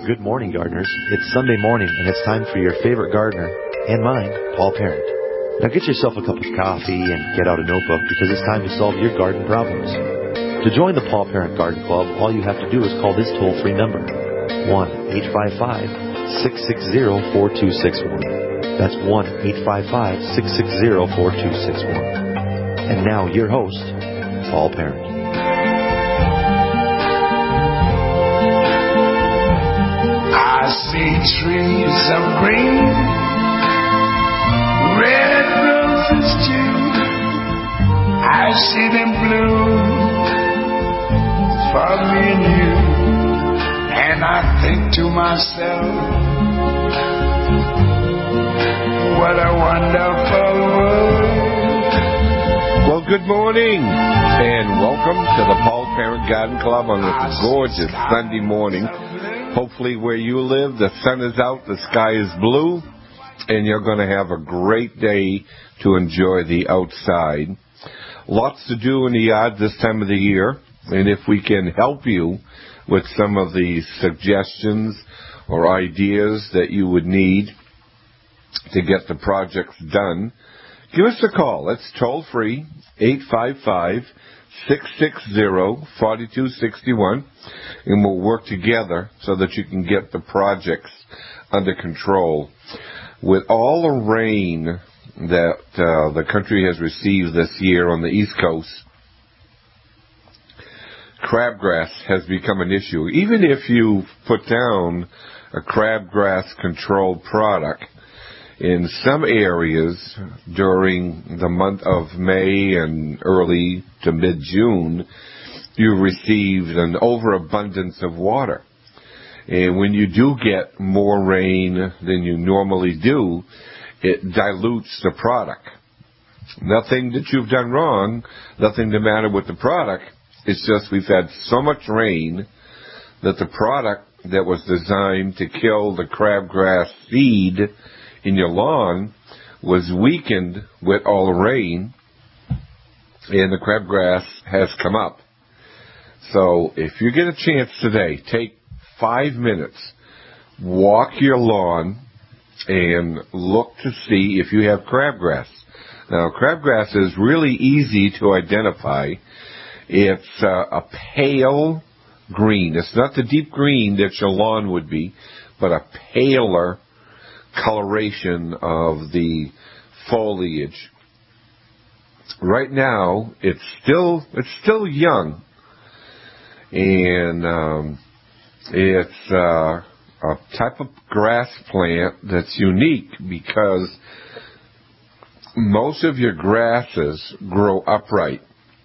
Good morning, gardeners. It's Sunday morning, and it's time for your favorite gardener, and mine, Paul Parent. Now get yourself a cup of coffee and get out a notebook because it's time to solve your garden problems. To join the Paul Parent Garden Club, all you have to do is call this toll-free number, 1-855-660-4261. That's 1-855-660-4261. And now, your host, Paul Parent. I see trees of green, red roses too. I see them bloom for me and you. And I think to myself, what a wonderful world. Well, good morning, and welcome to the Paul Parent Garden Club on this gorgeous Sunday morning. Hopefully where you live, the sun is out, the sky is blue, and you're going to have a great day to enjoy the outside. Lots to do in the yard this time of the year, and if we can help you with some of the suggestions or ideas that you would need to get the projects done, give us a call. It's toll-free, 855-660-4261, and we'll work together so that you can get the projects under control. With all the rain that the country has received this year on the East Coast, crabgrass has become an issue. Even if you put down a crabgrass control product, in some areas during the month of May and early to mid-June, you received an overabundance of water. And when you do get more rain than you normally do, it dilutes the product. Nothing that you've done wrong, nothing the matter with the product. It's just we've had so much rain that the product that was designed to kill the crabgrass seed in your lawn was weakened with all the rain, and the crabgrass has come up. So if you get a chance today, take 5 minutes, walk your lawn, and look to see if you have crabgrass. Now, crabgrass is really easy to identify. It's a pale green. It's not the deep green that your lawn would be, but a paler coloration of the foliage. Right now, it's still young, and it's a type of grass plant that's unique because most of your grasses grow upright.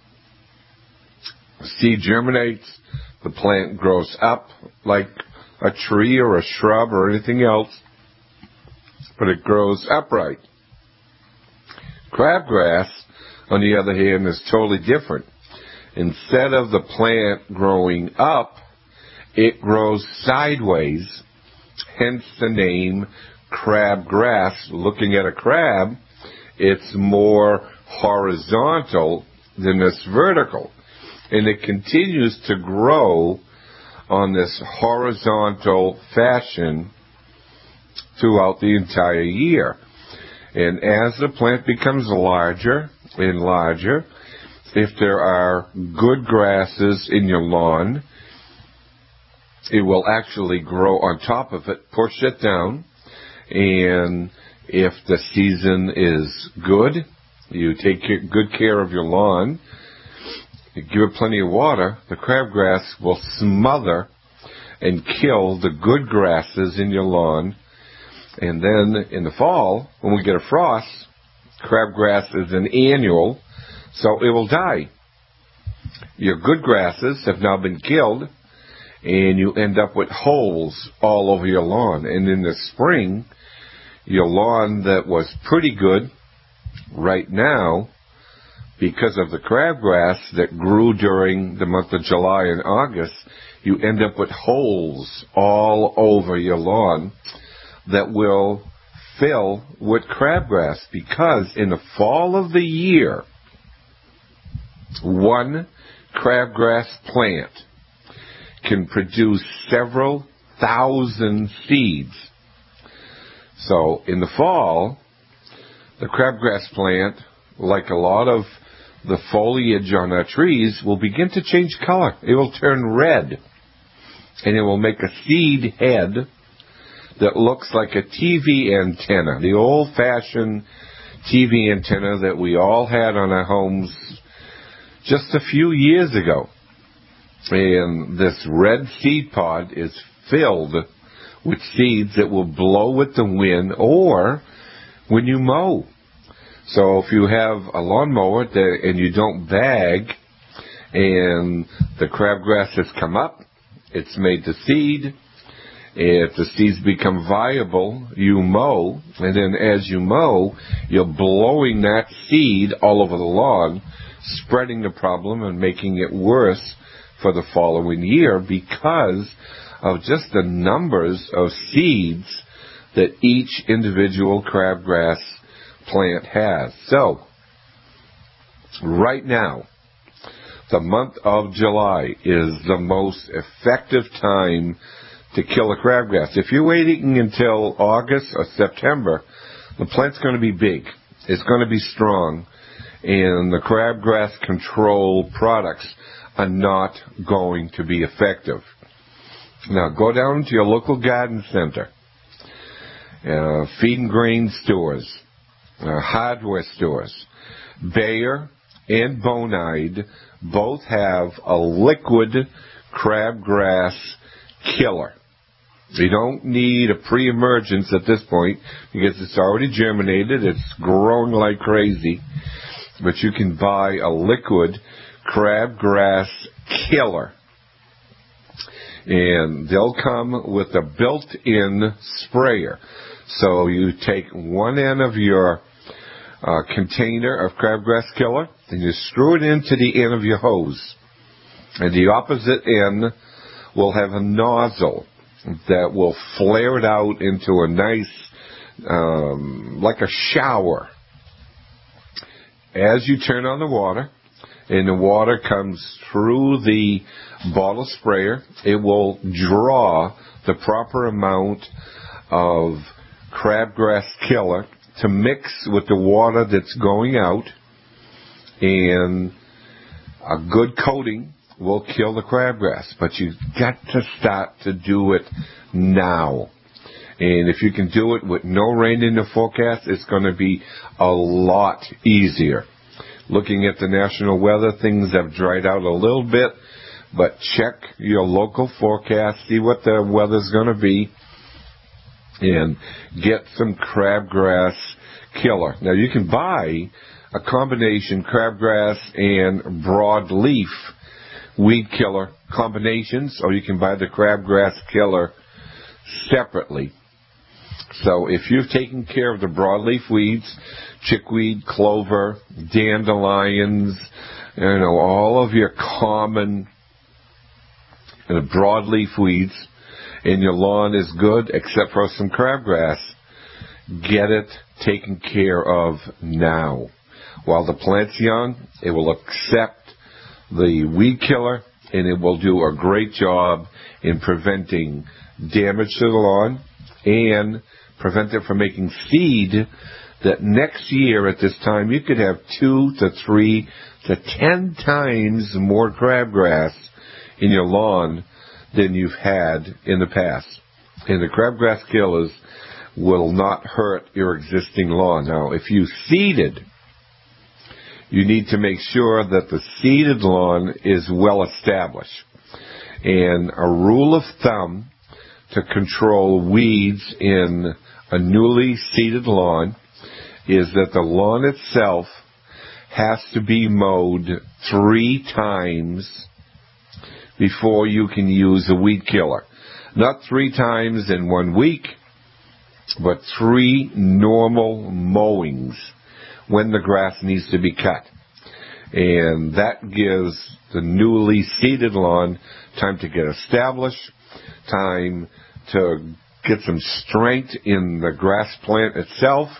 Seed germinates, the plant grows up like a tree or a shrub or anything else, but it grows upright. Crabgrass, on the other hand, is totally different. Instead of the plant growing up, it grows sideways, hence the name crabgrass. Looking at a crab, it's more horizontal than it's vertical. And it continues to grow on this horizontal fashion throughout the entire year. And as the plant becomes larger and larger, if there are good grasses in your lawn, it will actually grow on top of it, push it down, and if the season is good, you take good care of your lawn, you give it plenty of water, the crabgrass will smother and kill the good grasses in your lawn. And then in the fall, when we get a frost, crabgrass is an annual, so it will die. Your good grasses have now been killed, and you end up with holes all over your lawn. And in the spring, your lawn that was pretty good right now, because of the crabgrass that grew during the month of July and August, you end up with holes all over your lawn that will fill with crabgrass, because in the fall of the year, one crabgrass plant can produce several 1,000 seeds. So in the fall, the crabgrass plant, like a lot of the foliage on our trees, will begin to change color. It will turn red, and it will make a seed head that looks like a TV antenna, the old-fashioned TV antenna that we all had on our homes just a few years ago. And this red seed pod is filled with seeds that will blow with the wind or when you mow. So if you have a lawnmower and you don't bag and the crabgrass has come up, it's made the seed. If the seeds become viable, you mow, and then as you mow, you're blowing that seed all over the lawn, spreading the problem and making it worse for the following year because of just the numbers of seeds that each individual crabgrass plant has. So, right now, the month of July is the most effective time to kill a crabgrass. If you're waiting until August or September, the plant's going to be big. It's going to be strong, and the crabgrass control products are not going to be effective. Now, go down to your local garden center, feed and grain stores, hardware stores. Bayer and Bonide both have a liquid crabgrass killer. You don't need a pre-emergence at this point because it's already germinated. It's growing like crazy. But you can buy a liquid crabgrass killer. And they'll come with a built-in sprayer. So you take one end of your container of crabgrass killer and you screw it into the end of your hose. And the opposite end will have a nozzle that will flare it out into a nice, like a shower. As you turn on the water, and the water comes through the bottle sprayer, it will draw the proper amount of crabgrass killer to mix with the water that's going out, and a good coating will kill the crabgrass. But you've got to start to do it now. And if you can do it with no rain in the forecast, it's going to be a lot easier. Looking at the national weather, things have dried out a little bit, but check your local forecast, see what the weather's going to be, and get some crabgrass killer. Now, you can buy a combination crabgrass and broadleaf weed killer combinations, or you can buy the crabgrass killer separately. So if you've taken care of the broadleaf weeds, chickweed, clover, dandelions, all of your common broadleaf weeds, and your lawn is good except for some crabgrass, get it taken care of now. While the plant's young, it will accept the weed killer, and it will do a great job in preventing damage to the lawn and prevent it from making seed that next year at this time you could have 2 to 3 to 10 times more crabgrass in your lawn than you've had in the past. And the crabgrass killers will not hurt your existing lawn. Now, if you seeded, you need to make sure that the seeded lawn is well established. And a rule of thumb to control weeds in a newly seeded lawn is that the lawn itself has to be mowed 3 times before you can use a weed killer. Not 3 times in 1 week, but 3 normal mowings when the grass needs to be cut. And that gives the newly seeded lawn time to get established, time to get some strength in the grass plant itself,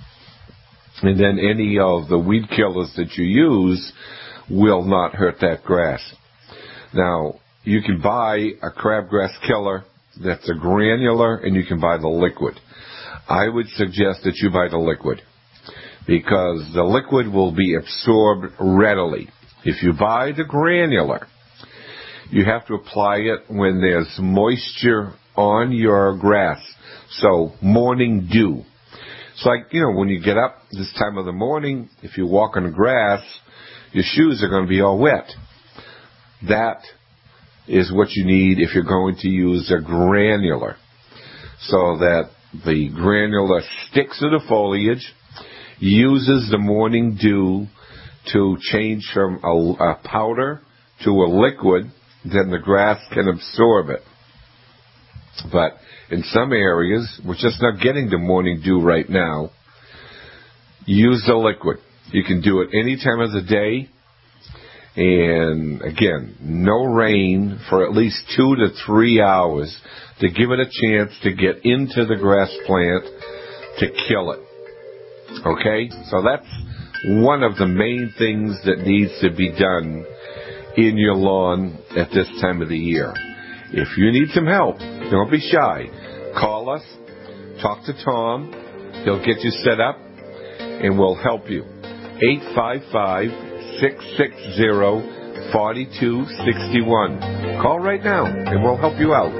and then any of the weed killers that you use will not hurt that grass. Now, you can buy a crabgrass killer That's a granular, and you can buy the liquid. I would suggest that you buy the liquid because the liquid will be absorbed readily. If you buy the granular, you have to apply it when there's moisture on your grass. So morning dew. It's like, when you get up this time of the morning, if you walk on the grass, your shoes are going to be all wet. That is what you need if you're going to use a granular, so that the granular sticks to the foliage, uses the morning dew to change from a powder to a liquid, then the grass can absorb it. But in some areas, we're just not getting the morning dew right now. Use the liquid. You can do it any time of the day. And again, no rain for at least 2 to 3 hours to give it a chance to get into the grass plant to kill it. Okay? So that's one of the main things that needs to be done in your lawn at this time of the year. If you need some help, don't be shy. Call us, talk to Tom. He'll get you set up, and we'll help you. 855-660-4261. Call right now, and we'll help you out.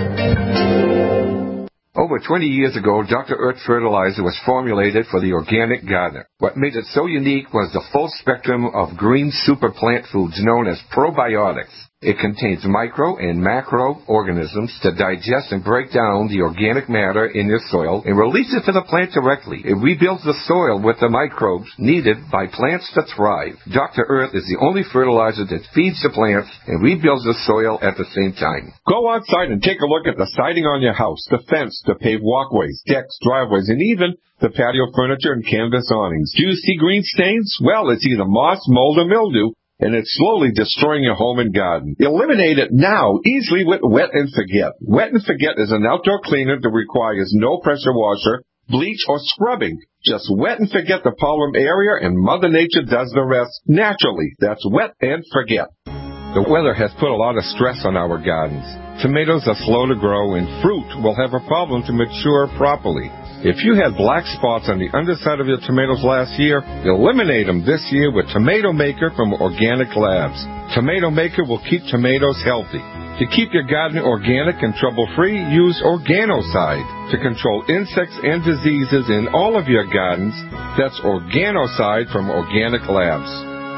Over 20 years ago, Dr. Earth Fertilizer was formulated for the organic gardener. What made it so unique was the full spectrum of green super plant foods known as probiotics. It contains micro and macro organisms to digest and break down the organic matter in your soil and release it to the plant directly. It rebuilds the soil with the microbes needed by plants to thrive. Dr. Earth is the only fertilizer that feeds the plants and rebuilds the soil at the same time. Go outside and take a look at the siding on your house, the fence, the paved walkways, decks, driveways, and even the patio furniture and canvas awnings. Do you see green stains? Well, it's either moss, mold, or mildew, and it's slowly destroying your home and garden. Eliminate it now, easily with Wet and Forget. Wet and Forget is an outdoor cleaner that requires no pressure washer, bleach, or scrubbing. Just wet and forget the problem area, and Mother Nature does the rest naturally. That's Wet and Forget. The weather has put a lot of stress on our gardens. Tomatoes are slow to grow, and fruit will have a problem to mature properly. If you had black spots on the underside of your tomatoes last year, eliminate them this year with Tomato Maker from Organic Labs. Tomato Maker will keep tomatoes healthy. To keep your garden organic and trouble-free, use Organocide to control insects and diseases in all of your gardens. That's Organocide from Organic Labs.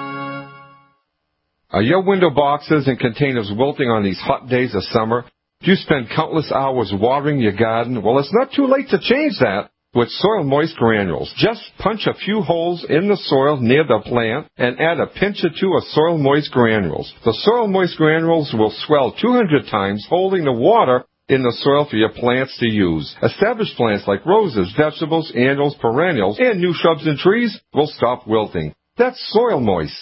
Are your window boxes and containers wilting on these hot days of summer? Do you spend countless hours watering your garden? Well, it's not too late to change that with Soil Moist Granules. Just punch a few holes in the soil near the plant and add a pinch or two of Soil Moist Granules. The Soil Moist Granules will swell 200 times, holding the water in the soil for your plants to use. Established plants like roses, vegetables, annuals, perennials, and new shrubs and trees will stop wilting. That's Soil Moist.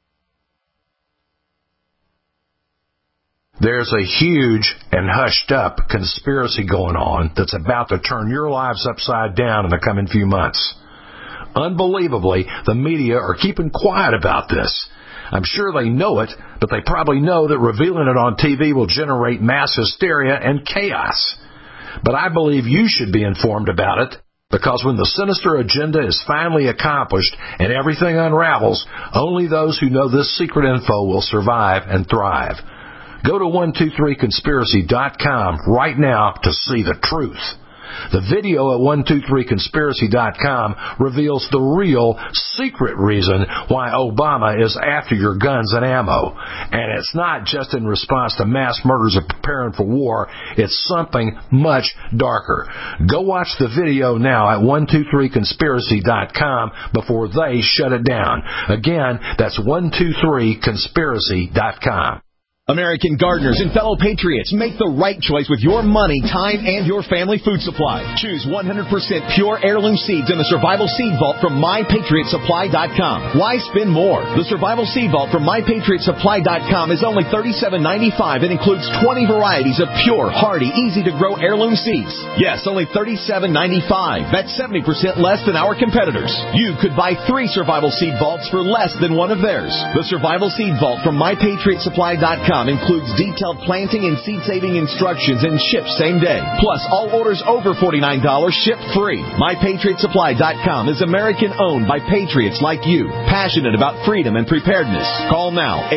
There's a huge and hushed-up conspiracy going on that's about to turn your lives upside down in the coming few months. Unbelievably, the media are keeping quiet about this. I'm sure they know it, but they probably know that revealing it on TV will generate mass hysteria and chaos. But I believe you should be informed about it, because when the sinister agenda is finally accomplished and everything unravels, only those who know this secret info will survive and thrive. Go to 123conspiracy.com right now to see the truth. The video at 123conspiracy.com reveals the real secret reason why Obama is after your guns and ammo. And it's not just in response to mass murders of preparing for war. It's something much darker. Go watch the video now at 123conspiracy.com before they shut it down. Again, that's 123conspiracy.com. American gardeners and fellow patriots, make the right choice with your money, time, and your family food supply. Choose 100% pure heirloom seeds in the Survival Seed Vault from MyPatriotSupply.com. Why spend more? The Survival Seed Vault from MyPatriotSupply.com is only $37.95 and includes 20 varieties of pure, hardy, easy-to-grow heirloom seeds. Yes, only $37.95. That's 70% less than our competitors. You could buy 3 Survival Seed Vaults for less than one of theirs. The Survival Seed Vault from MyPatriotSupply.com MyPatriotSupply.com includes detailed planting and seed-saving instructions and ships same day. Plus, all orders over $49 ship free. MyPatriotSupply.com is American-owned by patriots like you, passionate about freedom and preparedness. Call now,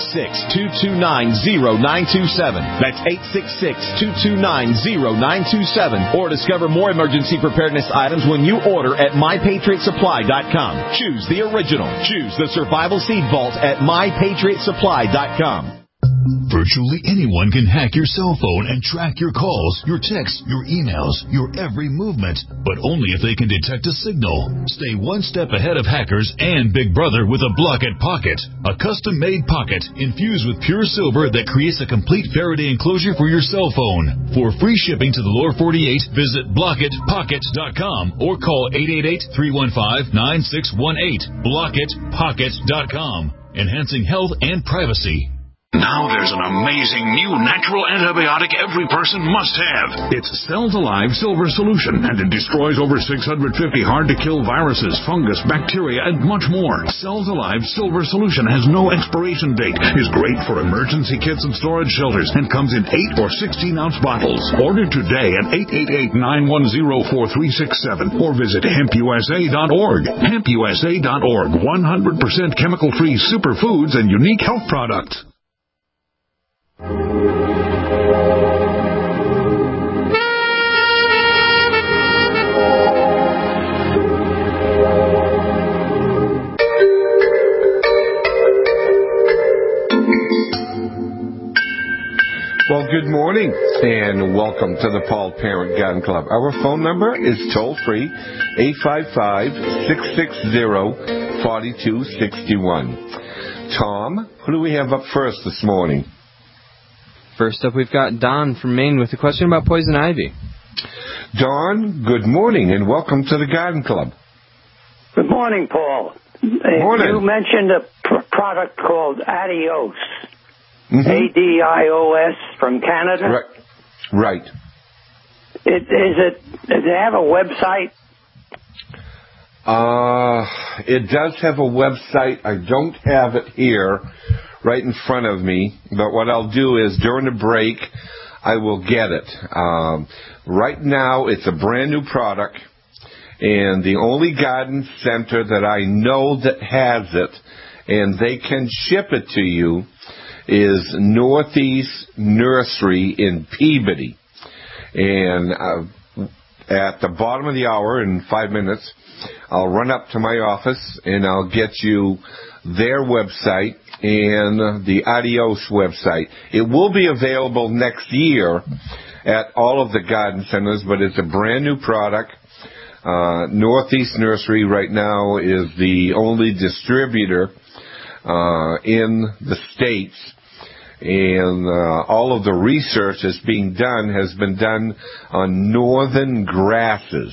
866-229-0927. That's 866-229-0927. Or discover more emergency preparedness items when you order at MyPatriotSupply.com. Choose the original. Choose the Survival Seed Vault at MyPatriotSupply.com. Virtually anyone can hack your cell phone and track your calls, your texts, your emails, your every movement, but only if they can detect a signal. Stay one step ahead of hackers and Big Brother with a Blockit Pocket, a custom-made pocket infused with pure silver that creates a complete Faraday enclosure for your cell phone. For free shipping to the lower 48, visit BlockitPocket.com or call 888-315-9618. BlockitPocket.com, enhancing health and privacy. Now there's an amazing new natural antibiotic every person must have. It's Cells Alive Silver Solution, and it destroys over 650 hard-to-kill viruses, fungus, bacteria, and much more. Cells Alive Silver Solution has no expiration date, is great for emergency kits and storage shelters, and comes in 8 or 16-ounce bottles. Order today at 888-910-4367 or visit hempusa.org. Hempusa.org, 100% chemical-free superfoods and unique health products. Well, good morning, and welcome to the Paul Parent Garden Club. Our phone number is toll-free, 855-660-4261. Tom, who do we have up first this morning? First up, we've got Don from Maine with a question about poison ivy. Don, good morning, and welcome to the Garden Club. Good morning, Paul. Morning. You mentioned a product called Adios. ADIOS from Canada? Right. Does it have a website? It does have a website. I don't have it here right in front of me, but what I'll do is during the break, I will get it. Right now, it's a brand new product, and the only garden center that I know that has it, and they can ship it to you, is Northeast Nursery in Peabody. And at the bottom of the hour, in 5 minutes, I'll run up to my office and I'll get you their website and the Adios website. It will be available next year at all of the garden centers, but it's a brand new product. Northeast Nursery right now is the only distributor in the States, and all of the research that's being done has been done on northern grasses.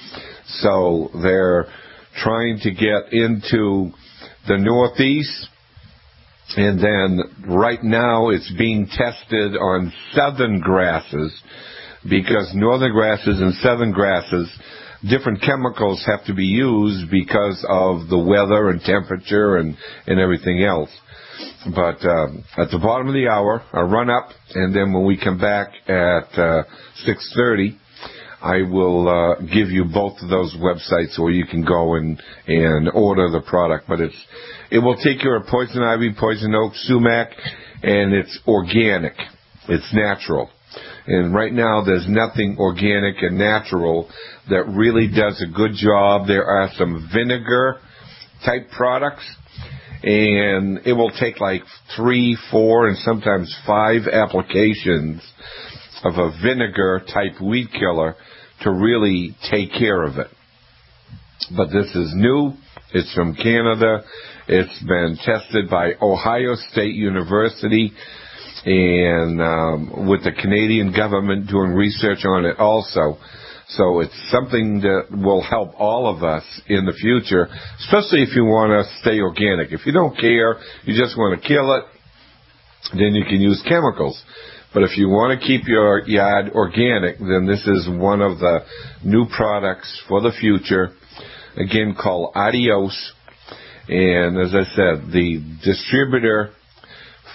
So they're trying to get into the Northeast, and then right now it's being tested on southern grasses, because northern grasses and southern grasses, different chemicals have to be used because of the weather and temperature and everything else. But at the bottom of the hour, I'll run up, and then when we come back at 6:30, I will give you both of those websites where you can go and order the product. But it will take care of poison ivy, poison oak, sumac, and it's organic. It's natural. And right now, there's nothing organic and natural that really does a good job. There are some vinegar-type products, and it will take like 3, 4, and sometimes 5 applications of a vinegar-type weed killer to really take care of it. But this is new. It's from Canada. It's been tested by Ohio State University, and with the Canadian government doing research on it also. So it's something that will help all of us in the future, especially if you want to stay organic. If you don't care, you just want to kill it, then you can use chemicals. But if you want to keep your yard organic, then this is one of the new products for the future, again called Adios. And as I said, the distributor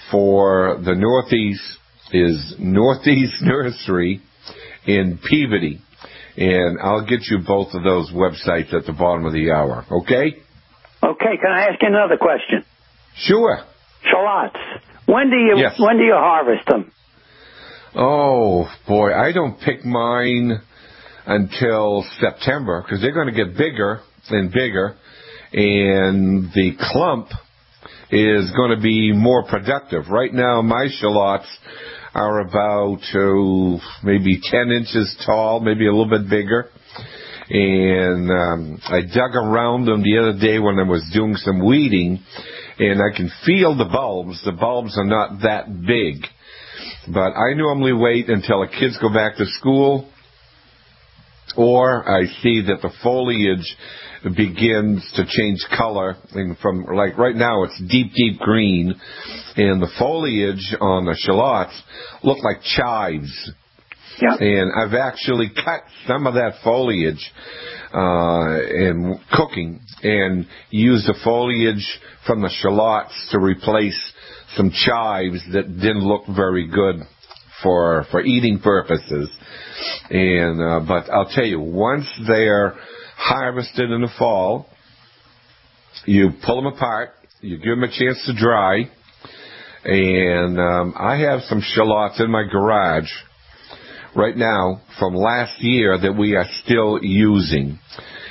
for the Northeast is Northeast Nursery in Peabody. And I'll get you both of those websites at the bottom of the hour, okay? Okay, can I ask you another question? Sure. Shallots. When do you harvest them? Oh, boy, I don't pick mine until September because they're going to get bigger and bigger, and the clump is going to be more productive. Right now, my shallots are about maybe 10 inches tall, maybe a little bit bigger. And I dug around them the other day when I was doing some weeding, and I can feel the bulbs. The bulbs are not that big. But I normally wait until the kids go back to school, or I see that the foliage begins to change color. And from, like right now, it's deep, deep green, and the foliage on the shallots look like chives. Yeah. And I've actually cut some of that foliage in cooking and used the foliage from the shallots to replace some chives that didn't look very good for eating purposes. And but I'll tell you, once they're harvested in the fall, you pull them apart, you give them a chance to dry, and I have some shallots in my garage right now from last year that we are still using.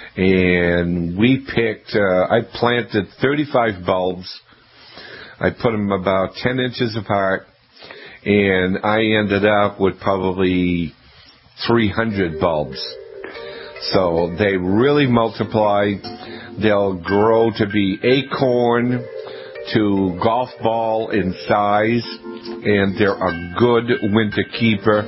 And we picked, I planted 35 bulbs. I put them about 10 inches apart, and I ended up with probably 300 bulbs. So they really multiply. They'll grow to be acorn to golf ball in size, and they're a good winter keeper.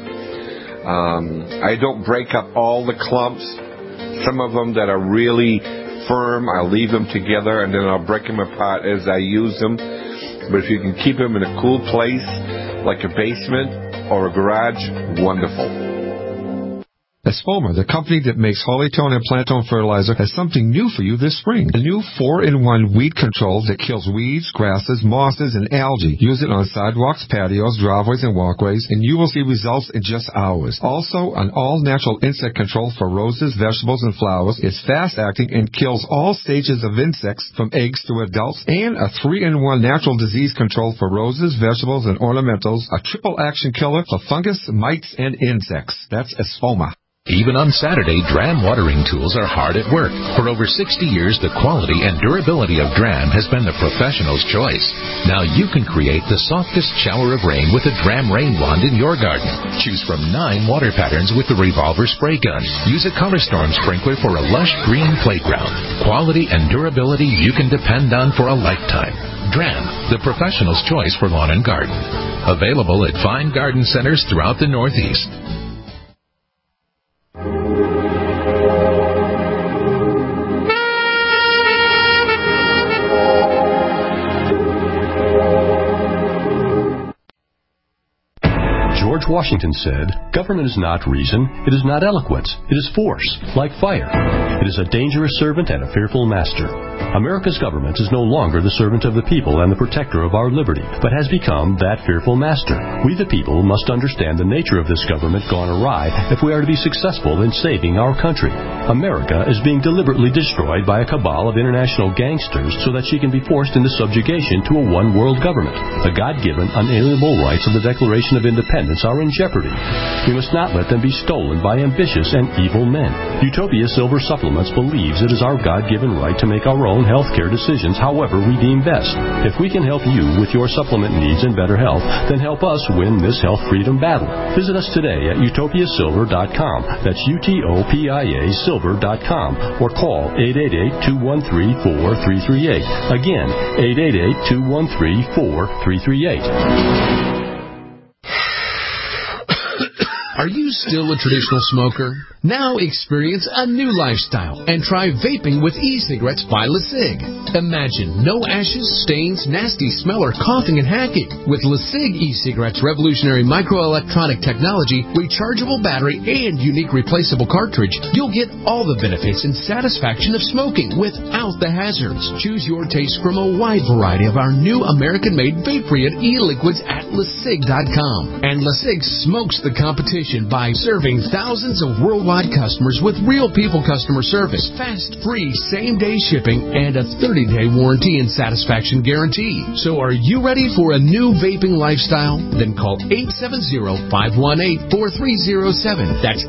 I don't break up all the clumps. Some of them that are really firm, I'll leave them together, and then I'll break them apart as I use them. But if you can keep them in a cool place, like a basement or a garage, wonderful. Espoma, the company that makes Hollytone and Plantone fertilizer, has something new for you this spring. A new 4-in-1 weed control that kills weeds, grasses, mosses, and algae. Use it on sidewalks, patios, driveways, and walkways, and you will see results in just hours. Also, an all-natural insect control for roses, vegetables, and flowers. It's fast-acting and kills all stages of insects from eggs to adults. And a 3-in-1 natural disease control for roses, vegetables, and ornamentals. A triple-action killer for fungus, mites, and insects. That's Espoma. Even on Saturday, Dram watering tools are hard at work. For over 60 years, the quality and durability of Dram has been the professional's choice. Now you can create the softest shower of rain with a Dram rain wand in your garden. Choose from 9 water patterns with the revolver spray gun. Use a Color Storm sprinkler for a lush green playground. Quality and durability you can depend on for a lifetime. Dram, the professional's choice for lawn and garden. Available at fine garden centers throughout the Northeast. George Washington said, "Government is not reason, it is not eloquence, it is force, like fire. It is a dangerous servant and a fearful master." America's government is no longer the servant of the people and the protector of our liberty, but has become that fearful master. We the people must understand the nature of this government gone awry if we are to be successful in saving our country. America is being deliberately destroyed by a cabal of international gangsters so that she can be forced into subjugation to a one-world government. The God-given, unalienable rights of the Declaration of Independence are in jeopardy. We must not let them be stolen by ambitious and evil men. Utopia Silver Supplements believes it is our God-given right to make our own healthcare decisions however we deem best. If we can help you with your supplement needs and better health, then help us win this health freedom battle. Visit us today at utopiasilver.com. That's UTOPIA silver.com, or call 888-213-4338. Again, 888-213-4338. Are you still a traditional smoker? Now experience a new lifestyle and try vaping with e-cigarettes by LeSig. Imagine no ashes, stains, nasty smell, or coughing and hacking. With LeSig e-cigarettes' revolutionary microelectronic technology, rechargeable battery, and unique replaceable cartridge, you'll get all the benefits and satisfaction of smoking without the hazards. Choose your taste from a wide variety of our new American-made vape-free e-liquids at LeSig.com. And LeSig smokes the competition by serving thousands of worldwide customers with real people customer service, fast, free, same-day shipping, and a 30-day warranty and satisfaction guarantee. So are you ready for a new vaping lifestyle? Then call 870-518-4307. That's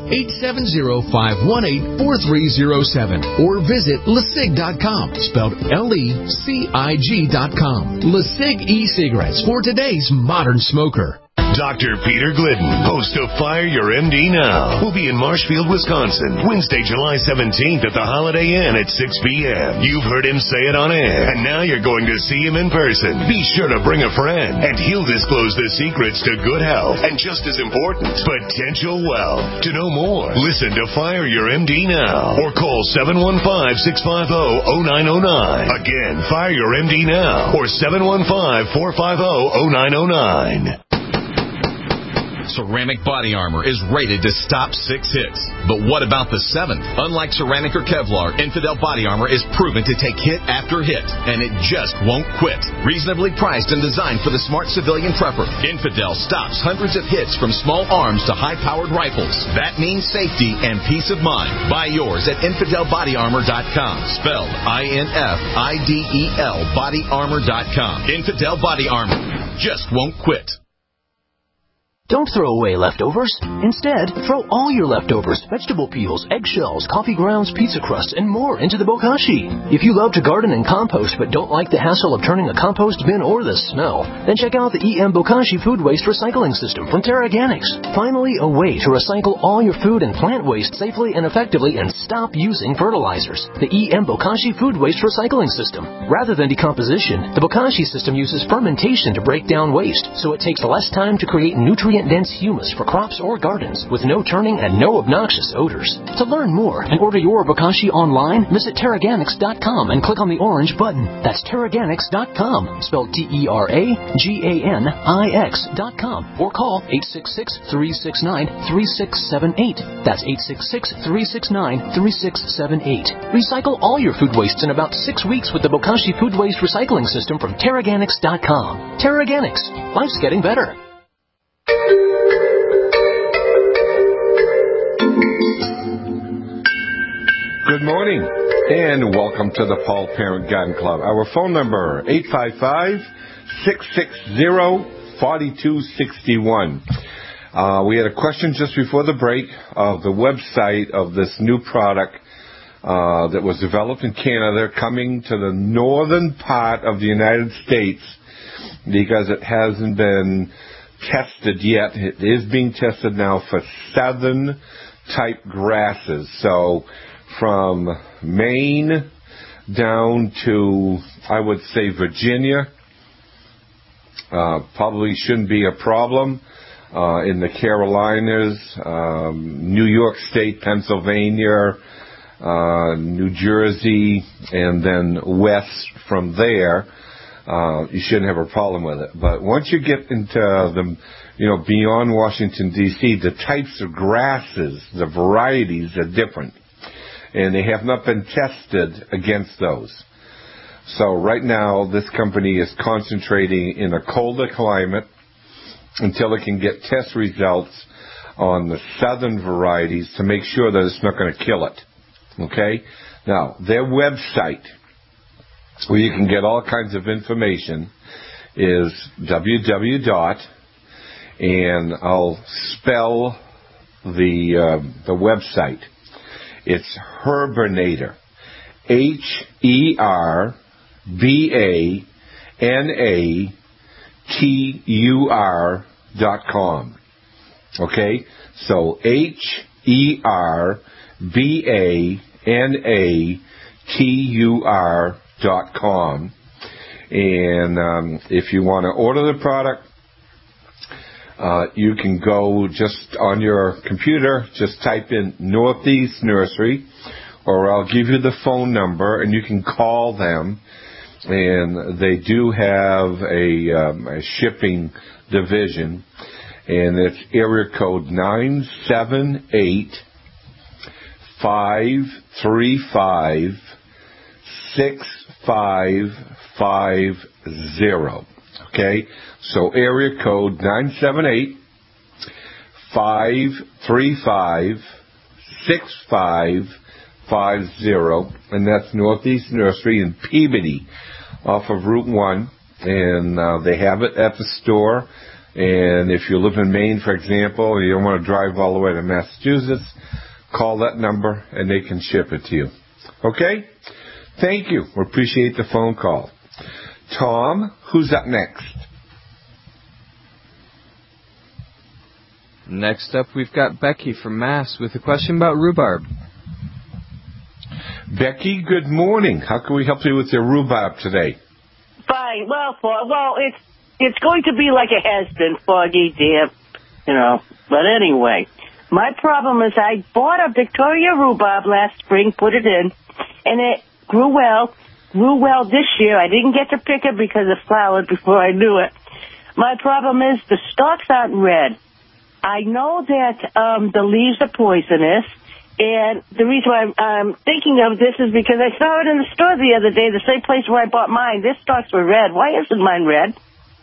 870-518-4307. Or visit LeSig.com, spelled LECIG.com. LeSig e-cigarettes for today's modern smoker. Dr. Peter Glidden, host of Fire Your MD Now, will be in Marshfield, Wisconsin, Wednesday, July 17th at the Holiday Inn at 6 p.m. You've heard him say it on air, and now you're going to see him in person. Be sure to bring a friend, and he'll disclose the secrets to good health, and just as important, potential wealth. To know more, listen to Fire Your MD Now, or call 715-650-0909. Again, Fire Your MD Now, or 715-450-0909. Ceramic Body Armor is rated to stop 6 hits. But what about the 7th? Unlike ceramic or Kevlar, Infidel Body Armor is proven to take hit after hit, and it just won't quit. Reasonably priced and designed for the smart civilian prepper, Infidel stops hundreds of hits from small arms to high-powered rifles. That means safety and peace of mind. Buy yours at InfidelBodyArmor.com, spelled INFIDEL BodyArmor.com. Infidel Body Armor just won't quit. Don't throw away leftovers. Instead, throw all your leftovers, vegetable peels, eggshells, coffee grounds, pizza crusts, and more into the bokashi. If you love to garden and compost but don't like the hassle of turning a compost bin or the smell, then check out the EM Bokashi Food Waste Recycling System from TerraGanix. Finally, a way to recycle all your food and plant waste safely and effectively and stop using fertilizers. The EM Bokashi Food Waste Recycling System. Rather than decomposition, the Bokashi system uses fermentation to break down waste, so it takes less time to create nutrient-dense humus for crops or gardens with no turning and no obnoxious odors. To learn more and order your Bokashi online, visit TerraGanix.com and click on the orange button. That's TerraGanix.com, spelled TerraGanix.com, or call 866-369-3678. That's 866-369-3678. Recycle all your food wastes in about 6 weeks with the Bokashi Food Waste Recycling System from TerraGanix.com. TerraGanix. Life's getting better. Good morning, and welcome to the Paul Parent Garden Club. Our phone number, 855-660-4261. We had a question just before the break of the website of this new product that was developed in Canada, coming to the northern part of the United States because it hasn't been tested yet. It is being tested now for southern type grasses. So from Maine down to, I would say, Virginia, probably shouldn't be a problem. In the Carolinas, New York State, Pennsylvania, New Jersey, and then west from there, you shouldn't have a problem with it. But once you get into the, beyond Washington, D.C., the types of grasses, the varieties are different. And they have not been tested against those. So right now, this company is concentrating in a colder climate until it can get test results on the southern varieties to make sure that it's not going to kill it. Okay? Now, their website, where you can get all kinds of information, is and I'll spell the website. It's Herbanator, HERBANATUR.com. Okay? So HERBANATUR.com. And if you want to order the product, You can go just on your computer, just type in Northeast Nursery, or I'll give you the phone number, and you can call them. And they do have a shipping division, and it's area code 978-535-6550. Okay? So area code 978-535-6550, and that's Northeast Nursery in Peabody, off of Route 1, and they have it at the store. And if you live in Maine, for example, and you don't want to drive all the way to Massachusetts, call that number and they can ship it to you. Okay? Thank you. We appreciate the phone call. Tom, who's up next? Next up, we've got Becky from Mass with a question about rhubarb. Becky, good morning. How can we help you with your rhubarb today? Fine. Well, it's going to be like it has been, foggy, damp, But anyway, my problem is I bought a Victoria rhubarb last spring, put it in, and it grew well this year. I didn't get to pick it because it flowered before I knew it. My problem is the stalks aren't red. I know that the leaves are poisonous. And the reason why I'm thinking of this is because I saw it in the store the other day, the same place where I bought mine. Their stalks were red. Why isn't mine red?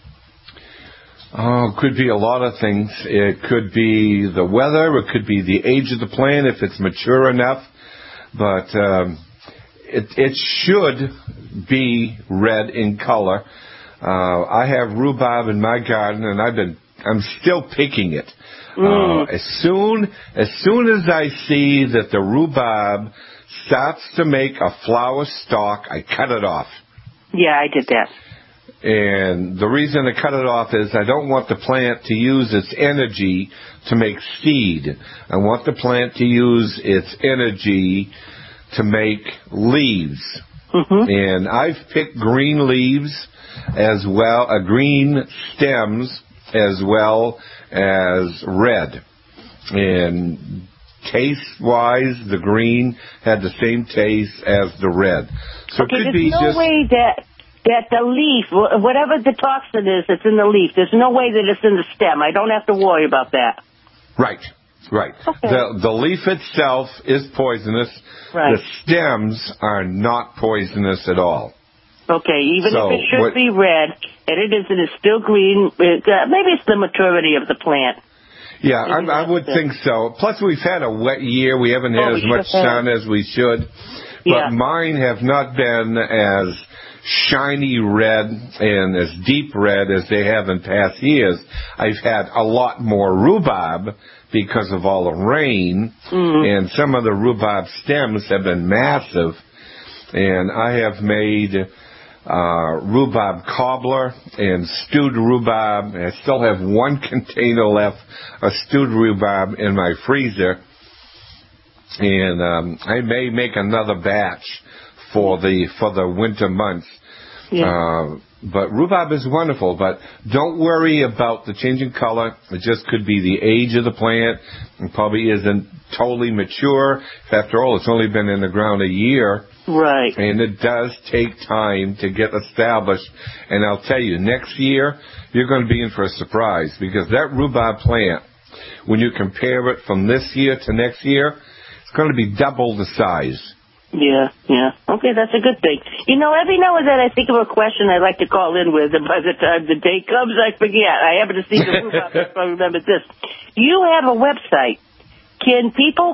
Oh, it could be a lot of things. It could be the weather. It could be the age of the plant if it's mature enough. But it should be red in color. I have rhubarb in my garden, and I'm still picking it. As soon as I see that the rhubarb starts to make a flower stalk, I cut it off. Yeah, I did that. And the reason I cut it off is I don't want the plant to use its energy to make seed. I want the plant to use its energy to make leaves. Mm-hmm. And I've picked green leaves as well, green stems as well as red. And taste-wise, the green had the same taste as the red. So okay, it could be no way that the leaf, whatever the toxin is that's in the leaf, there's no way that it's in the stem. I don't have to worry about that. Right. Okay. The leaf itself is poisonous. Right. The stems are not poisonous at all. Okay, even if it should be red, and it isn't, it's still green, maybe it's the maturity of the plant. Yeah, I would think so. Plus, we've had a wet year. We haven't had as much sun as we should. But mine have not been as shiny red and as deep red as they have in past years. I've had a lot more rhubarb because of all the rain, and some of the rhubarb stems have been massive. And I have made rhubarb cobbler and stewed rhubarb. I still have one container left of stewed rhubarb in my freezer, and I may make another batch for the winter months. But rhubarb is wonderful, but don't worry about the changing color. It just could be the age of the plant. It probably isn't totally mature. After all, it's only been in the ground a year. Right. And it does take time to get established. And I'll tell you, next year, you're going to be in for a surprise, because that rhubarb plant, when you compare it from this year to next year, it's going to be double the size. Yeah. Okay, that's a good thing. Every now and then I think of a question I'd like to call in with, and by the time the day comes, I forget. I happen to see the rhubarb, if I remember this. You have a website. Can people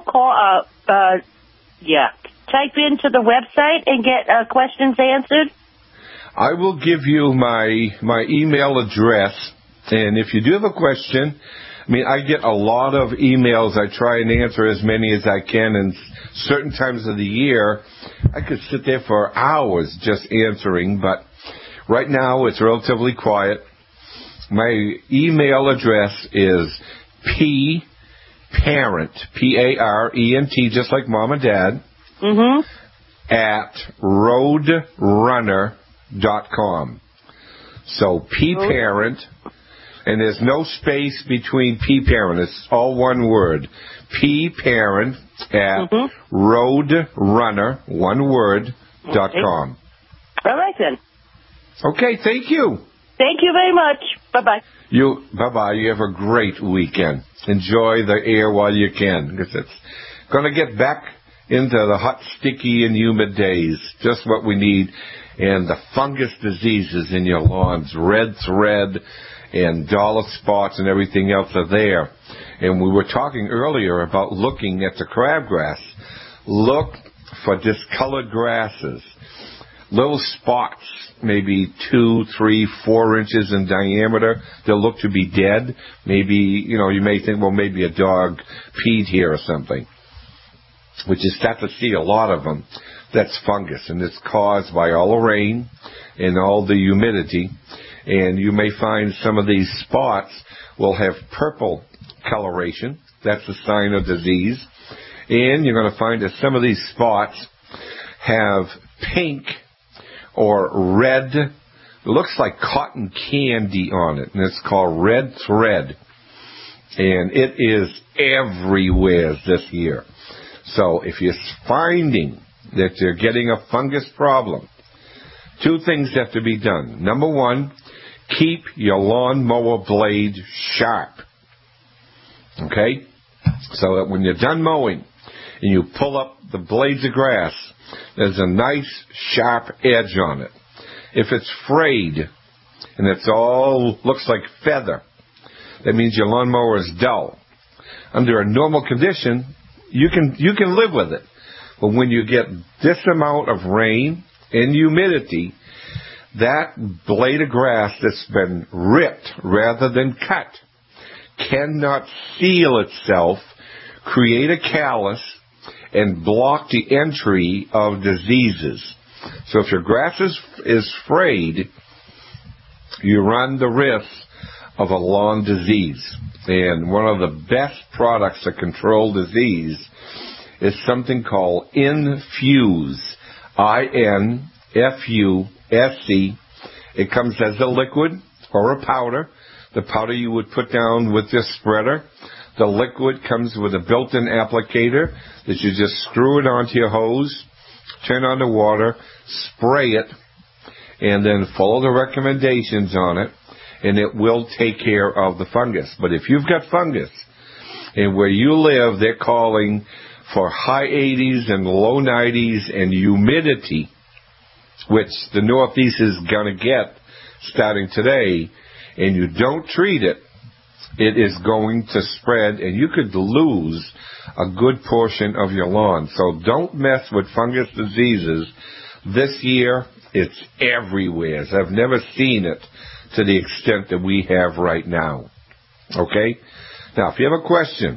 type into the website and get questions answered? I will give you my email address, and if you do have a question, I get a lot of emails. I try and answer as many as I can, and certain times of the year, I could sit there for hours just answering, but right now it's relatively quiet. My email address is pparent, P-A-R-E-N-T, just like mom and dad, at roadrunner.com. So pparent And there's no space between P-Parent. It's all one word. P-Parent at roadrunner.com. All right, then. Okay, thank you. Thank you very much. Bye-bye. Bye-bye. You have a great weekend. Enjoy the air while you can, because it's going to get back into the hot, sticky, and humid days. Just what we need. And the fungus diseases in your lawns, red thread and dollar spots and everything else are there. And we were talking earlier about looking at the crabgrass. Look for discolored grasses. Little spots, maybe 2, 3, 4 inches in diameter. They'll look to be dead. Maybe, you may think, well, maybe a dog peed here or something. Which you start to see a lot of them. That's fungus, and it's caused by all the rain and all the humidity. And you may find some of these spots will have purple coloration. That's a sign of disease. And you're going to find that some of these spots have pink or red. It looks like cotton candy on it, and it's called red thread. And it is everywhere this year. So if you're finding that you're getting a fungus problem, 2 things have to be done. Number 1, keep your lawnmower blade sharp. Okay? So that when you're done mowing and you pull up the blades of grass, there's a nice sharp edge on it. If it's frayed and it's all looks like feather, that means your lawnmower is dull. Under a normal condition, you can live with it. But when you get this amount of rain and humidity, that blade of grass that's been ripped rather than cut cannot seal itself, create a callus, and block the entry of diseases. So if your grass is frayed, you run the risk of a lawn disease. And one of the best products to control disease is something called Infuse. INFUSC. It comes as a liquid or a powder. The powder you would put down with your spreader. The liquid comes with a built-in applicator that you just screw it onto your hose, turn on the water, spray it, and then follow the recommendations on it, and it will take care of the fungus. But if you've got fungus, and where you live, they're calling for high 80s and low 90s and humidity, which the Northeast is going to get starting today, and you don't treat it, it is going to spread, and you could lose a good portion of your lawn. So don't mess with fungus diseases. This year, it's everywhere. I've never seen it to the extent that we have right now. Okay? Now, if you have a question,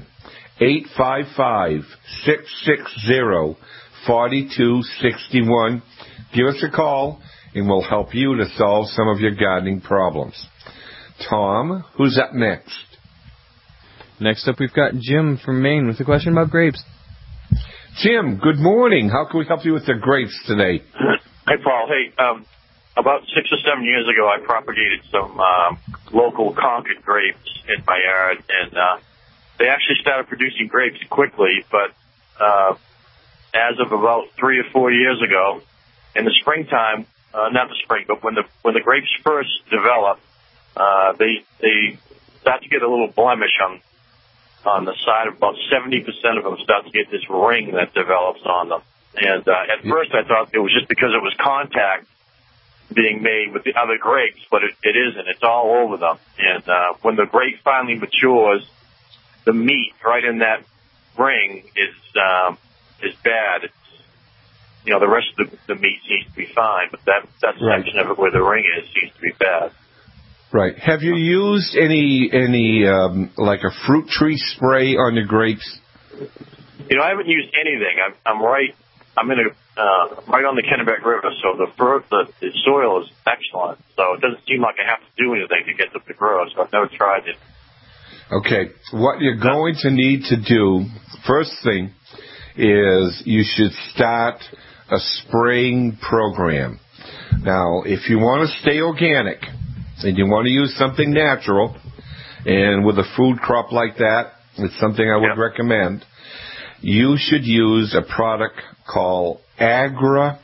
855-660-4261. Give us a call, and we'll help you to solve some of your gardening problems. Tom, who's up next? Next up, we've got Jim from Maine with a question about grapes. Jim, good morning. How can we help you with the grapes today? Hi, Paul. Hey, about 6 or 7 years ago, I propagated some local Concord grapes in my yard, and they actually started producing grapes quickly, but as of about 3 or 4 years ago, in the springtime, not the spring, but when the grapes first develop, they start to get a little blemish on the side. About 70% of them start to get this ring that develops on them. And at first I thought it was just because it was contact being made with the other grapes, but it isn't. It's all over them. And when the grape finally matures, the meat right in that ring is bad. It's, the rest of the meat seems to be fine, but that section of it where the ring is seems to be bad. Right. Have you used any like a fruit tree spray on your grapes? I haven't used anything. I'm right on the Kennebec River, so the soil is excellent. So it doesn't seem like I have to do anything to get them to grow. So I've never tried it. Okay. What you're going to need to do, first thing, is you should start a spraying program. Now, if you want to stay organic and you want to use something natural, And with a food crop like that, it's something I would recommend. You should use a product called AgriFos.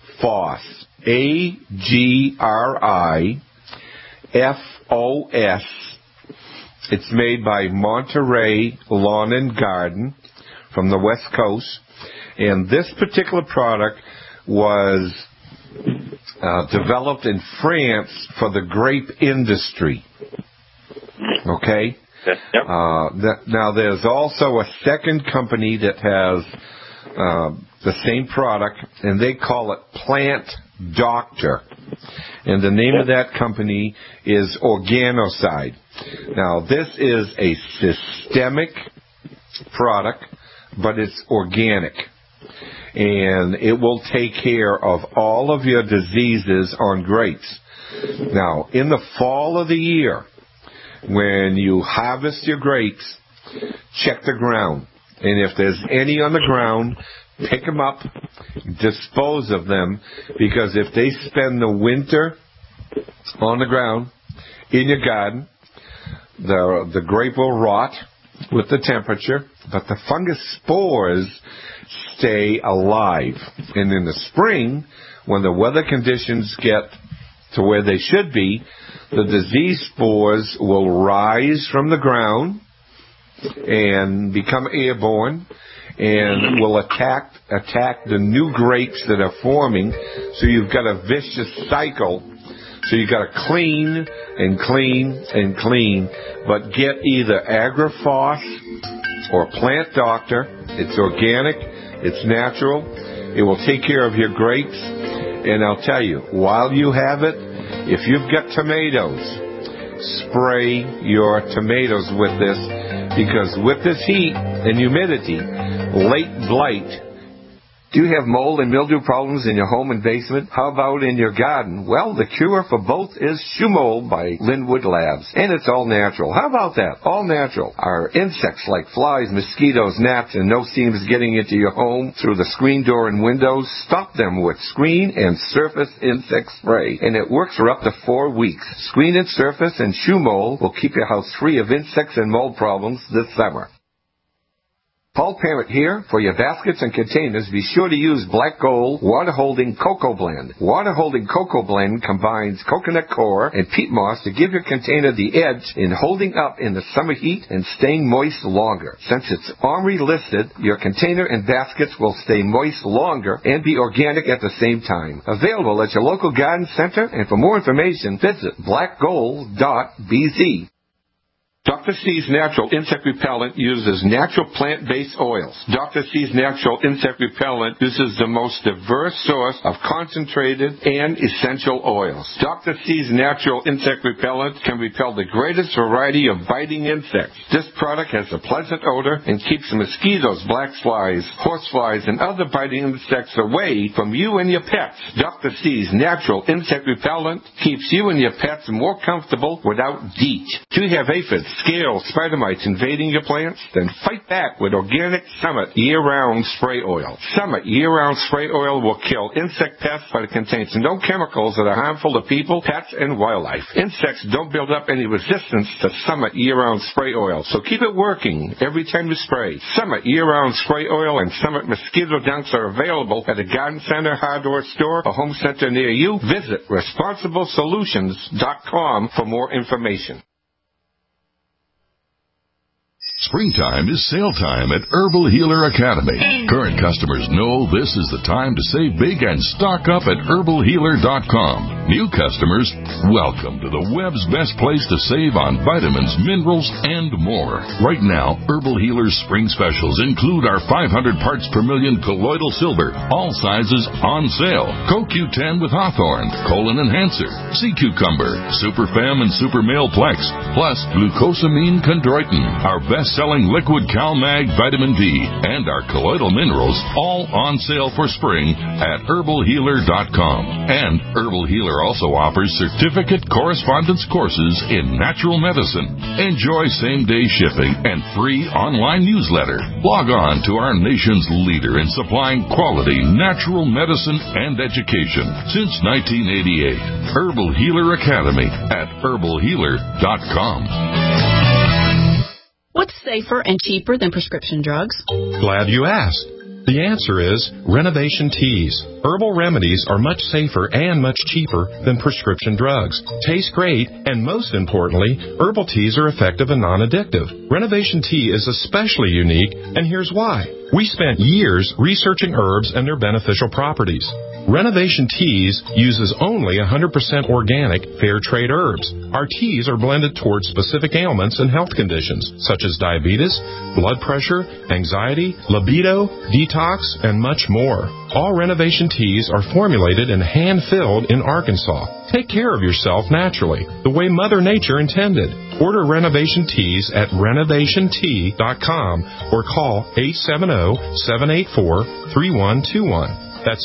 AgriFos. It's made by Monterey Lawn and Garden from the West Coast. And this particular product was developed in France for the grape industry. Okay? Now, there's also a second company that has the same product, and they call it Plant Doctor. And the name of that company is Organocide. Now, this is a systemic product, but it's organic. And it will take care of all of your diseases on grapes. Now, in the fall of the year, when you harvest your grapes, check the ground. And if there's any on the ground, pick them up, dispose of them, because if they spend the winter on the ground in your garden, the grape will rot with the temperature, but the fungus spores stay alive. And in the spring, when the weather conditions get to where they should be, the disease spores will rise from the ground and become airborne and will attack the new grapes that are forming. So you've got a vicious cycle. So you've got to clean and clean and clean, but get either AgriFos or Plant Doctor. It's organic, it's natural, it will take care of your grapes. And I'll tell you, while you have it, if you've got tomatoes, spray your tomatoes with this, because with this heat and humidity, late blight. Do you have mold and mildew problems in your home and basement? How about in your garden? Well, the cure for both is Shumold by Linwood Labs, and it's all natural. How about that? All natural. Our insects like flies, mosquitoes, gnats, and no-seams getting into your home through the screen door and windows, stop them with Screen and Surface Insect Spray, and it works for up to 4 weeks. Screen and Surface and Shumold will keep your house free of insects and mold problems this summer. Paul Parent here. For your baskets and containers, be sure to use Black Gold Water Holding Cocoa Blend. Water Holding Cocoa Blend combines coconut coir and peat moss to give your container the edge in holding up in the summer heat and staying moist longer. Since it's OMRI listed, your container and baskets will stay moist longer and be organic at the same time. Available at your local garden center, and for more information, visit blackgold.bz. Dr. C's Natural Insect Repellent uses natural plant-based oils. Dr. C's Natural Insect Repellent uses the most diverse source of concentrated and essential oils. Dr. C's Natural Insect Repellent can repel the greatest variety of biting insects. This product has a pleasant odor and keeps mosquitoes, black flies, horseflies, and other biting insects away from you and your pets. Dr. C's Natural Insect Repellent keeps you and your pets more comfortable without DEET. Do you have aphids, scales, spider mites invading your plants? Then fight back with Organic Summit Year-Round Spray Oil. Summit Year-Round Spray Oil will kill insect pests, but it contains no chemicals that are harmful to people, pets, and wildlife. Insects don't build up any resistance to Summit Year-Round Spray Oil, so keep it working every time you spray. Summit Year-Round Spray Oil and Summit Mosquito Dunks are available at a garden center, hardware store, or home center near you. Visit ResponsibleSolutions.com for more information. Springtime is sale time at Herbal Healer Academy. Current customers know this is the time to save big and stock up at herbalhealer.com. New customers, welcome to the web's best place to save on vitamins, minerals, and more. Right now, Herbal Healer's spring specials include our 500 parts per million colloidal silver, all sizes on sale. CoQ10 with Hawthorne, Colon Enhancer, Sea Cucumber, Super Fem and Super Male Plex, plus glucosamine chondroitin, our best-selling liquid CalMag vitamin D, and our colloidal minerals, all on sale for spring at herbalhealer.com. And Herbal Healer also offers certificate correspondence courses in natural medicine. Enjoy same-day shipping and free online newsletter. Log on to our nation's leader in supplying quality natural medicine and education since 1988. Herbal Healer Academy at herbalhealer.com. safer and cheaper than prescription drugs? Glad you asked. The answer is Renovation Teas. Herbal remedies are much safer and much cheaper than prescription drugs. Taste great, and most importantly, herbal teas are effective and non-addictive. Renovation Tea is especially unique, and here's why. We spent years researching herbs and their beneficial properties. Renovation Teas uses only 100% organic, fair trade herbs. Our teas are blended towards specific ailments and health conditions, such as diabetes, blood pressure, anxiety, libido, detox, and much more. All Renovation Teas are formulated and hand-filled in Arkansas. Take care of yourself naturally, the way Mother Nature intended. Order Renovation Teas at renovationtea.com or call 870-784-3121. That's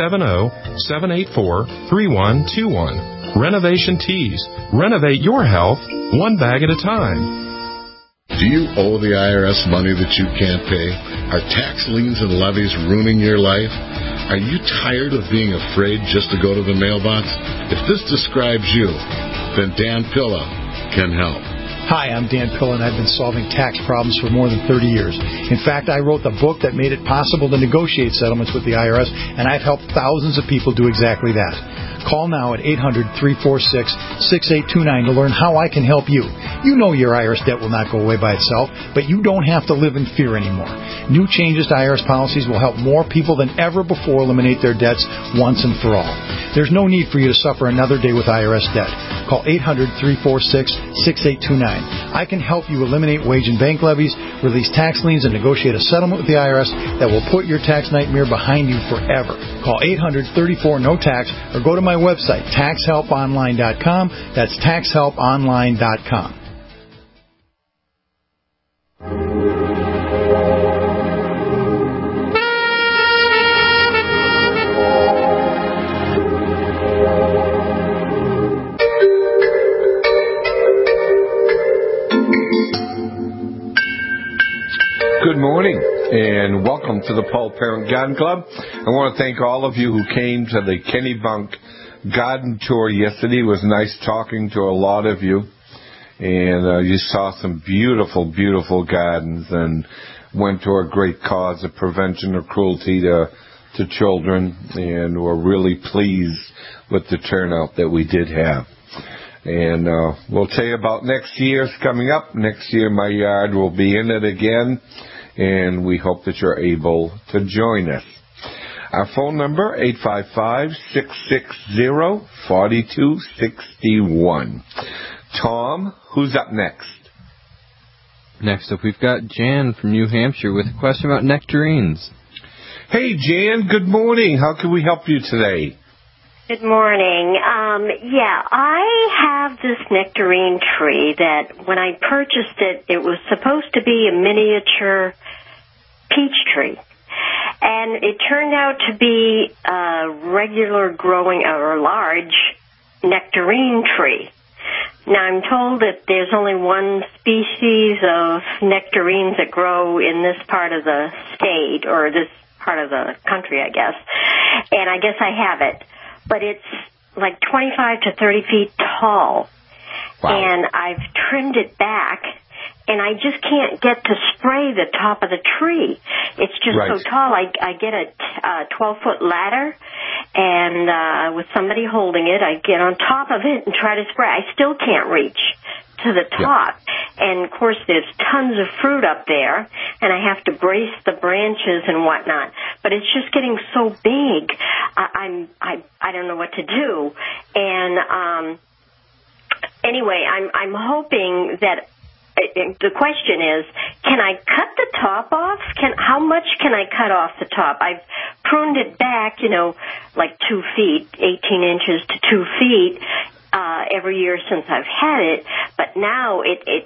870-784-3121. Renovation Teas. Renovate your health one bag at a time. Do you owe the IRS money that you can't pay? Are tax liens and levies ruining your life? Are you tired of being afraid just to go to the mailbox? If this describes you, then Dan Pilla can help. Hi, I'm Dan Pilla, and I've been solving tax problems for more than 30 years. In fact, I wrote the book that made it possible to negotiate settlements with the IRS, and I've helped thousands of people do exactly that. Call now at 800-346-6829 to learn how I can help you. You know your IRS debt will not go away by itself, but you don't have to live in fear anymore. New changes to IRS policies will help more people than ever before eliminate their debts once and for all. There's no need for you to suffer another day with IRS debt. Call 800-346-6829. I can help you eliminate wage and bank levies, release tax liens, and negotiate a settlement with the IRS that will put your tax nightmare behind you forever. Call 800-34-NO-TAX or go to my website, taxhelponline.com. That's taxhelponline.com. Good morning, and welcome to the Paul Parent Garden Club. I want to thank all of you who came to the Kennebunk Garden Tour yesterday. It was nice talking to a lot of you, and you saw some beautiful, beautiful gardens and went to a great cause of prevention of cruelty to children, and we're really pleased with the turnout that we did have. And we'll tell you about next year's coming up. Next year, my yard will be in it again, and we hope that you're able to join us. Our phone number, 855-660-4261. Tom, who's up next? Next up, we've got Jan from New Hampshire with a question about nectarines. Hey, Jan, good morning. How can we help you today? Good morning. I have this nectarine tree that when I purchased it, it was supposed to be a miniature peach tree. And it turned out to be a regular growing or large nectarine tree. Now, I'm told that there's only one species of nectarines that grow in this part of the state or this part of the country, I guess. And I guess I have it. But it's like 25 to 30 feet tall. Wow. And I've trimmed it back, and I just can't get to spray the top of the tree. It's just so tall. I get a 12-foot ladder, and with somebody holding it, I get on top of it and try to spray. I still can't reach to the top. And, of course, there's tons of fruit up there, and I have to brace the branches and whatnot. But it's just getting so big, I don't know what to do. And anyway, I'm hoping that the question is, can I cut the top off? How much can I cut off the top? I've pruned it back, like 2 feet, 18 inches to 2 feet. Every year since I've had it, but now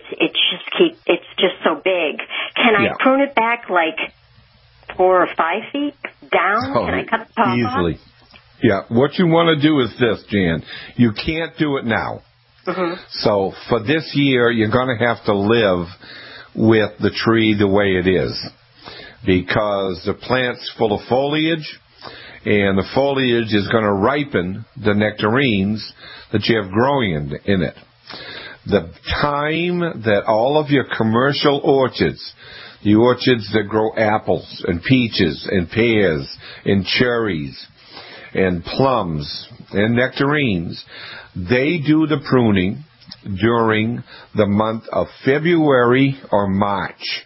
it's just so big. Can I prune it back like 4 or 5 feet down? Can I cut the top easily off? Yeah, what you want to do is this, Jan. You can't do it now. Mm-hmm. So for this year, you're going to have to live with the tree the way it is, because the plant's full of foliage, and the foliage is going to ripen the nectarines that you have growing in it. the time that all of your commercial orchards, the orchards that grow apples and peaches and pears and cherries and plums and nectarines, they do the pruning during the month of February or March.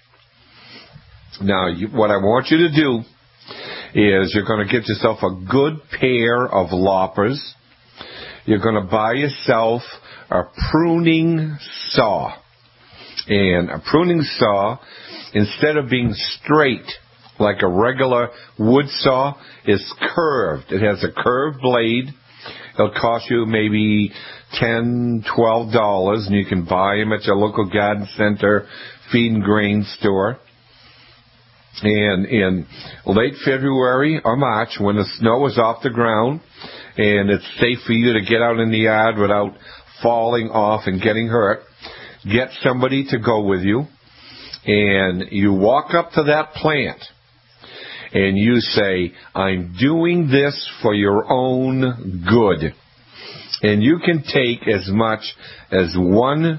Now, what I want you to do is you're going to get yourself a good pair of loppers. You're going to buy yourself a pruning saw. And a pruning saw, instead of being straight like a regular wood saw, is curved. It has a curved blade. It'll cost you maybe $10, $12, and you can buy them at your local garden center, feed and grain store. And in late February or March, when the snow is off the ground and it's safe for you to get out in the yard without falling off and getting hurt, get somebody to go with you, and you walk up to that plant and you say, I'm doing this for your own good. And you can take as much as 1/3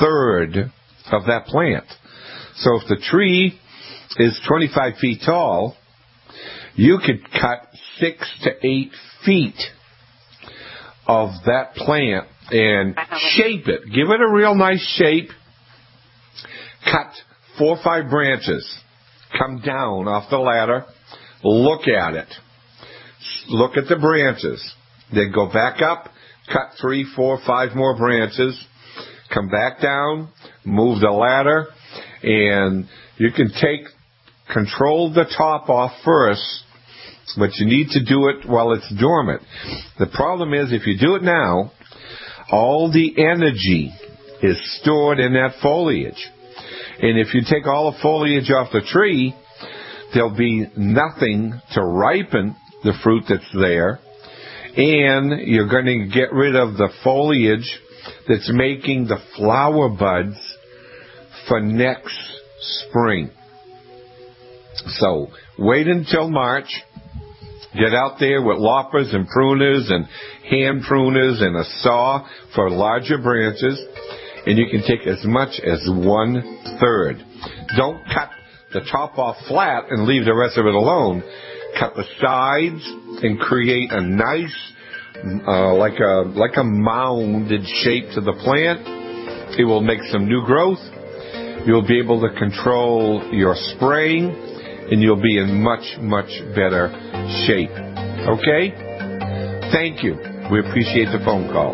of that plant. So if the tree is 25 feet tall, you could cut 6 to 8 feet of that plant and shape it. Give it a real nice shape. Cut 4 or 5 branches. Come down off the ladder. Look at it. Look at the branches. Then go back up. Cut 3, 4, 5 more branches. Come back down. Move the ladder. And you can control the top off first, but you need to do it while it's dormant. The problem is, if you do it now, all the energy is stored in that foliage. And if you take all the foliage off the tree, there'll be nothing to ripen the fruit that's there. And you're going to get rid of the foliage that's making the flower buds for next spring. So wait until March. Get out there with loppers and pruners and hand pruners and a saw for larger branches, and you can take as much as 1/3. Don't cut the top off flat and leave the rest of it alone. Cut the sides and create a nice, like a mounded shape to the plant. It will make some new growth. You'll be able to control your spraying, and you'll be in much, much better shape. Okay? Thank you. We appreciate the phone call.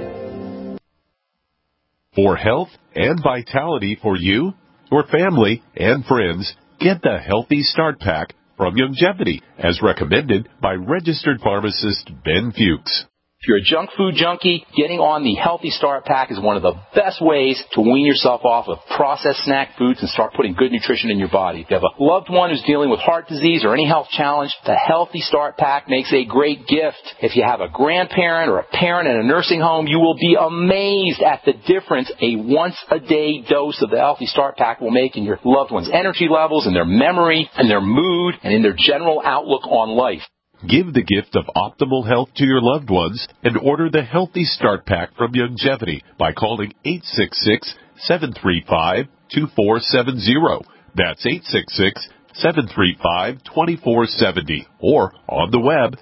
For health and vitality for you, your family, and friends, get the Healthy Start Pack from Longevity, as recommended by registered pharmacist Ben Fuchs. If you're a junk food junkie, getting on the Healthy Start Pack is one of the best ways to wean yourself off of processed snack foods and start putting good nutrition in your body. If you have a loved one who's dealing with heart disease or any health challenge, the Healthy Start Pack makes a great gift. If you have a grandparent or a parent in a nursing home, you will be amazed at the difference a once-a-day dose of the Healthy Start Pack will make in your loved one's energy levels, in their memory, in their mood, and in their general outlook on life. Give the gift of optimal health to your loved ones and order the Healthy Start Pack from Longevity by calling 866-735-2470. That's 866-735-2470. Or on the web